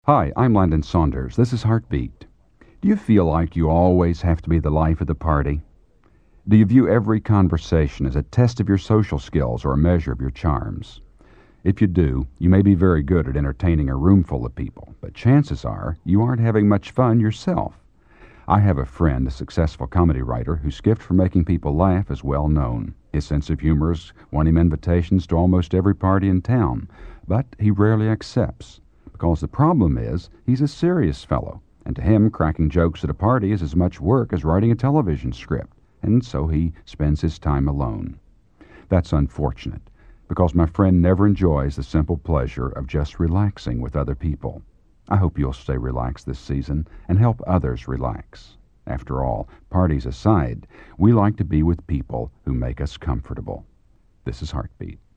Hi, I'm Landon Saunders. This is Heartbeat. Do you feel like you always have to be the life of the party? Do you view every conversation as a test of your social skills or a measure of your charms? If you do, you may be very good at entertaining a room full of people, but chances are you aren't having much fun yourself. I have a friend, a successful comedy writer, whose gift for making people laugh is well known. His sense of humor has won him invitations to almost every party in town, but he rarely accepts. Because the problem is, he's a serious fellow, and to him cracking jokes at a party is as much work as writing a television script, and so he spends his time alone. That's unfortunate, because my friend never enjoys the simple pleasure of just relaxing with other people. I hope you'll stay relaxed this season and help others relax. After all, parties aside, we like to be with people who make us comfortable. This is Heartbeat.